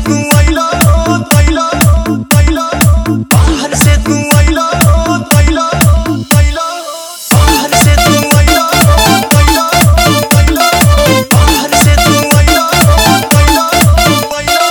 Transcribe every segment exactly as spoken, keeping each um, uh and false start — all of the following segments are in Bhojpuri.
तू आइला आइला आइला बाहर से तू आइला आइला आइला बाहर से तू आइला आइला आइला बाहर से तू आइला आइला आइला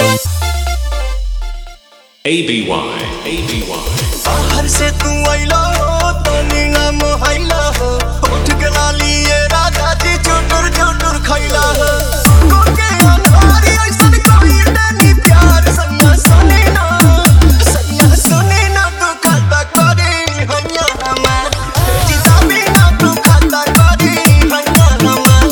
A B Y A B Y बाहर से तू आइला तो नींगम हाइला उठ गला लिए राजा जी चुटुर चुटुर खइला कोके अंधारी ऐसन कोई नहीं प्यार सन्ना सुने ना सन्ना सुने ना तू खाता करे हन्या हमार जीता बिना तू खाता करे हन्या हमार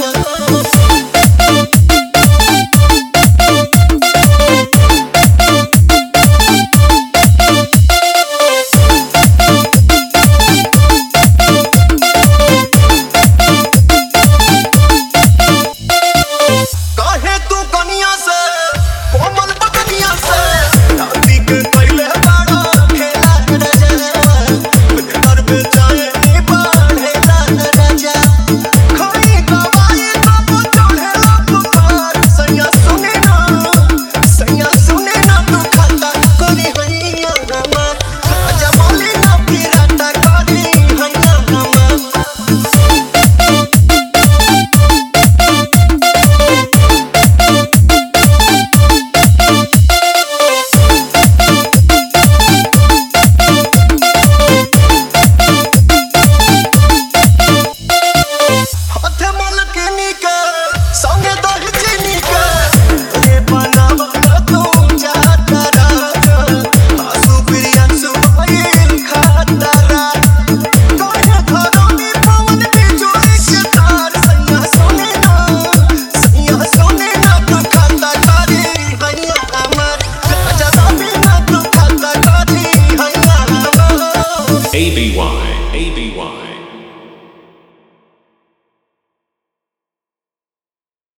काहे तू कनिया से कोमल बदनिया से शादी के पहले बड़ा खेला राजा घर पे जाए नी बढ़े राजा खाई कवाई तब चढ़ेला पुकार सैया सुने ना सैया सुने ना तू खाता करी हैया हमार राजा बोली ना फिराता करी हैया हमार हाथे मलकिनी के संगे दही चीनी के रे बनावा तू जाता राजा आंसू प्रियांशु भइल खाता रात कहे घरोनी पवन बिजुली के तार सैया सोने ना सैया सोने ना तू खाता करी हैया हमार राजा साबी ना तू खाता करी हैया हमार A B Y A B Y